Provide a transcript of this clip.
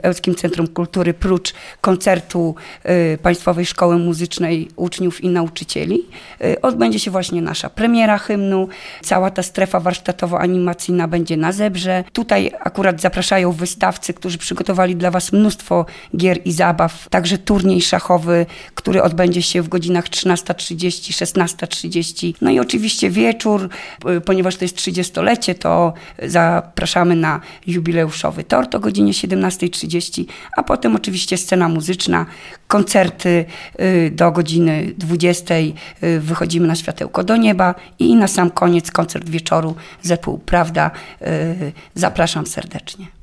Ełskim Centrum Kultury, prócz koncertu Państwowej Szkoły Muzycznej uczniów i nauczycieli, odbędzie się właśnie nasza premiera hymnu. Cała ta strefa warsztatowo-animacyjna będzie na Zebrze. Tutaj akurat zapraszają wystawcy, którzy przygotowali dla Was mnóstwo gier i zabaw. Także turniej szachowy, który odbędzie się w godzinach 13:30, 16:30. No i oczywiście wieczór, ponieważ to jest 30-lecie, to zapraszamy na jubileuszowy tort o godzinie 17:30, a potem oczywiście scena muzyczna, koncerty do godziny 20:00, wychodzimy na światełko do nieba i na sam koniec koncert wieczoru zespół Prawda. Zapraszam serdecznie.